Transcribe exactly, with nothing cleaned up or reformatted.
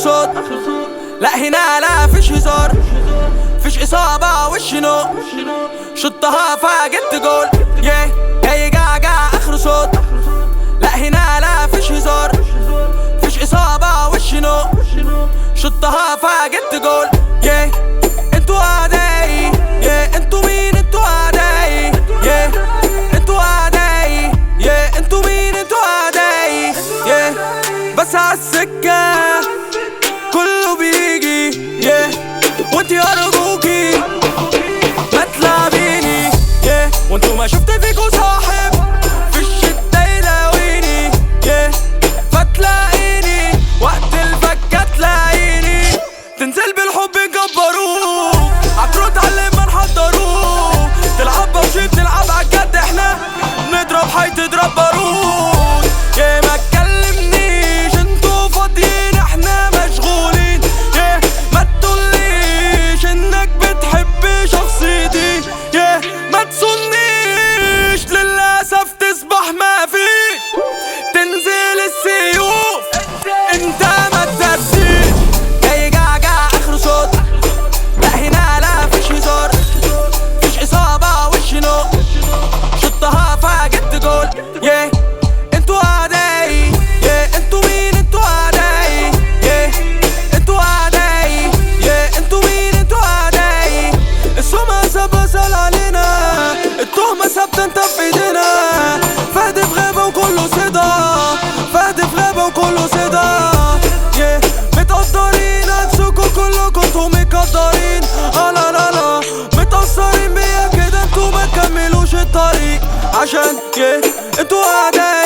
صوت. لا هنا لا فيش هزار، فيش إصابة وش نو، شطها فجبت جول. yeah. جاي جعجع آخر صوت. لا هنا لا فيش هزار، فيش إصابة وش نو، شطها فجبت جول. yeah. انتوا أعدائي، yeah. انتوا مين؟ انتوا أعدائي، yeah. انتوا أعدائي، yeah. انتوا مين؟ انتوا أعدائي، yeah. بس عالسكة كله بيجي، yeah. وانتي أرجوكي ما تلعبيني، yeah. وانتوا ما شفت فيكوا صاحب في الشدة يلاويني، yeah. فتلاقيني وقت الفكة تلاقيني، تنزل بالحب يكبروه عالكرو اتعلم ما نحضروه، تلعب بوشي بنلعب عالجد احنا نضرب حي تضرب بارود. يا ما تكلمنيش انتوا فاضيين احنا مشغولين، يا ما تقوليش انك بتحب شخصيتي، يا ما تصنيش للأسف تصبح ما فيش، تنزل السيوف انت ما تدرسيش. جاي جعجع اخر صوت. لا هنا لا فيش هزار، فيش إصابة وش نو، شطها فجبت جول. yeah. انتوا أعدائي، yeah. انتوا مين؟ انتوا أعدائي، yeah. انتوا أعدائي، yeah. انتوا مين؟ انتوا أعدائي. السمعة سابة سال علينا، التهمة ثابتة انت في ايدينا، فهد في غابة وكله صدا، فهد في غابة وكله صدا. yeah. متقدرين عكسكوا كلكوا انتوا مقدرين، اه لا لا لا متأثرين بيا كده انتوا ما تكملوش الطريق عشان yeah. انتوا أعدائي.